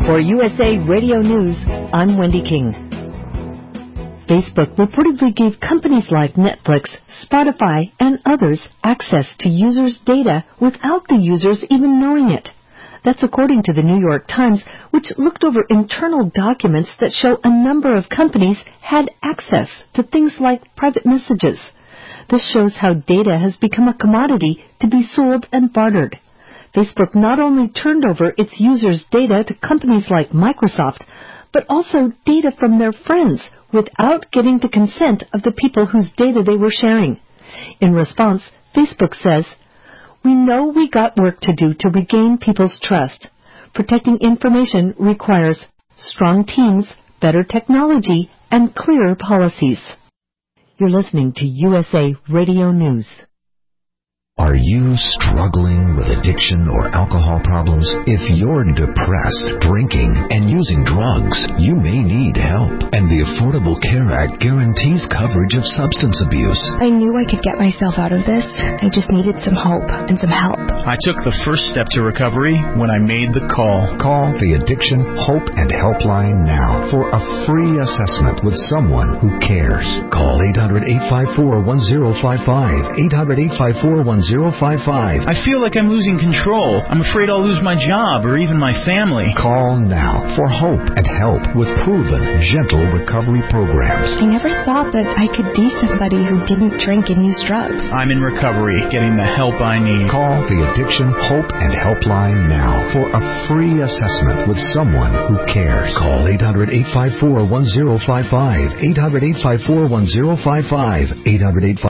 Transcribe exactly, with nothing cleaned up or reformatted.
For U S A Radio News, I'm Wendy King. Facebook reportedly gave companies like Netflix, Spotify, and others access to users' data without the users even knowing it. That's according to the New York Times, which looked over internal documents that show a number of companies had access to things like private messages. This shows how data has become a commodity to be sold and bartered. Facebook not only turned over its users' data to companies like Microsoft, but also data from their friends without getting the consent of the people whose data they were sharing. In response, Facebook says, "We know we got work to do to regain people's trust. Protecting information requires strong teams, better technology, and clearer policies." You're listening to U S A Radio News. Are you struggling with addiction or alcohol problems? If you're depressed, drinking, and using drugs, you may need help. And the Affordable Care Act guarantees coverage of substance abuse. I knew I could get myself out of this. I just needed some hope and some help. I took the first step to recovery when I made the call. Call the Addiction Hope and Helpline now for a free assessment with someone who cares. Call eight hundred, eight five four, one zero five five, eight hundred, eight five four, one zero five five. I feel like I'm losing control. I'm afraid I'll lose my job or even my family. Call now for hope and help with proven, gentle recovery programs. I never thought that I could be somebody who didn't drink and use drugs. I'm in recovery, getting the help I need. Call the Addiction Hope and Helpline now for a free assessment with someone who cares. Call eight hundred, eight five four, one zero five five, eight hundred, eight five four, one zero five five, eight hundred, eight five four,